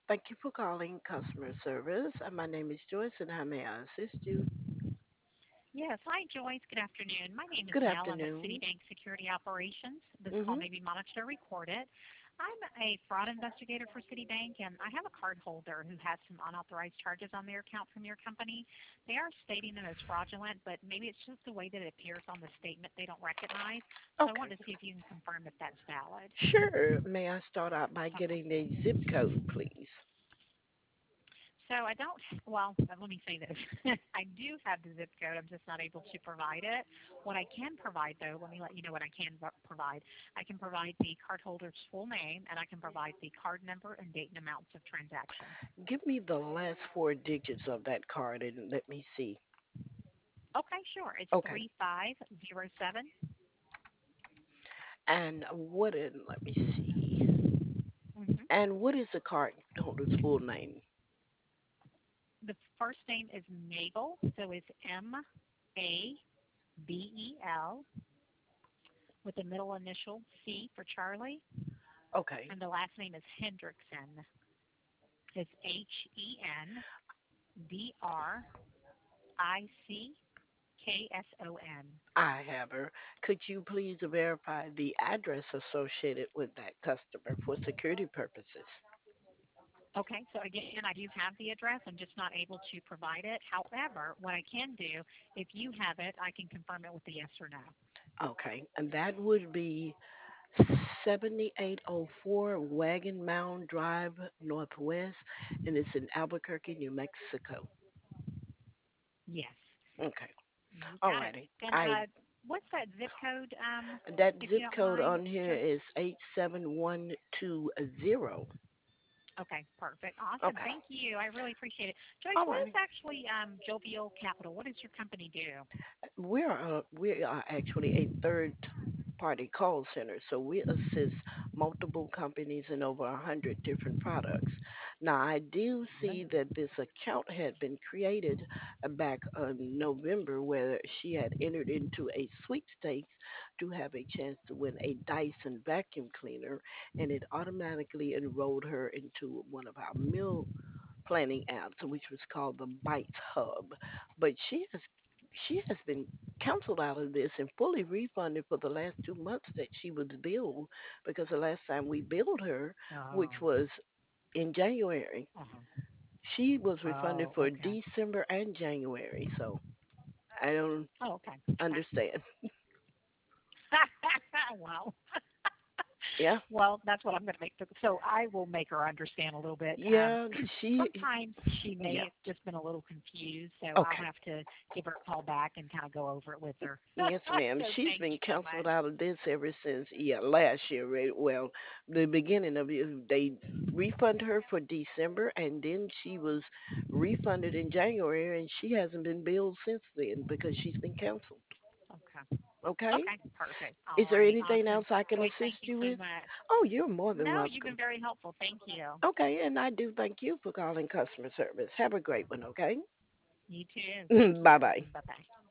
Thank you for calling customer service. My name is Joyce, and how may I assist you? Yes. Hi, Joyce. Good afternoon. My name is Good Mel. I'm with afternoon. Citibank Security Operations. This call Hmm. may be monitored or recorded. I'm a fraud investigator for Citibank, and I have a card holder who has some unauthorized charges on their account from your company. They are stating them as fraudulent, but maybe it's just the way that it appears on the statement they don't recognize. So I Okay, wanted to see if you can confirm if that's valid. sure. May I start out by Okay. getting the zip code, please? So I don't, well, let me say this. I do have the zip code. I'm just not able to provide it. What I can provide, though, let me let you know what I can provide. I can provide the cardholder's full name, and I can provide the card number and date and amounts of transaction. Give me the last four digits of that card and let me see. Okay, sure. It's Okay. 3507. And let me see. Mm-hmm. And what is the card holder's full name? The first name is Mabel, so it's Mabel, with the middle initial C for Charlie, Okay. and the last name is Hendrickson. It's Hendrickson. I have her. Could you please verify the address associated with that customer for security purposes? Okay, so again, I do have the address. I'm just not able to provide it. However, what I can do, if you have it, I can confirm it with a yes or no. Okay. And that would be 7804 Wagon Mound Drive, Northwest, and it's in Albuquerque, New Mexico. Yes, Okay. you got it. Alrighty. And I what's that zip code, that if you zip don't code mind, on here Joyce? is 87120. Okay, perfect. Awesome. Okay. Thank you. I really appreciate it. Joyce, All what is right. actually Jovial Capital? What does your company do? We are actually a third party call center, so we assist multiple companies in over 100 different products. Now, I do see that this account had been created back in November, where she had entered into a sweepstakes to have a chance to win a Dyson vacuum cleaner, and it automatically enrolled her into one of our meal planning apps, which was called the Bites Hub. But she has been canceled out of this and fully refunded for the last 2 months that she was billed, because the last time we billed her, which Oh, was in January, uh-huh. she was refunded Oh, for okay. December and January. So I don't Oh, okay. Okay. understand. Wow. Yeah, Well, that's what I'm going to make. So I will make her understand a little bit. yeah, she, Sometimes she may yeah. have just been a little confused, so I'll Okay. have to give her a call back and kind of go over it with her. Yes, ma'am. So She's thank been you so counseled much. out of this ever since, yeah, last year, right? Well, the beginning of it, they refunded her for December, and then she was refunded in January, and she hasn't been billed since then because she's been canceled. Okay. Okay? Okay. Perfect. Is All there righty. anything Awesome. else I can Joyce, thank assist you you so with? much. Oh, you're more than No, you've been welcome. very helpful. Thank you. Okay, and I do thank you for calling customer service. Have a great one, okay? You too. Thank Bye you. bye. Bye bye.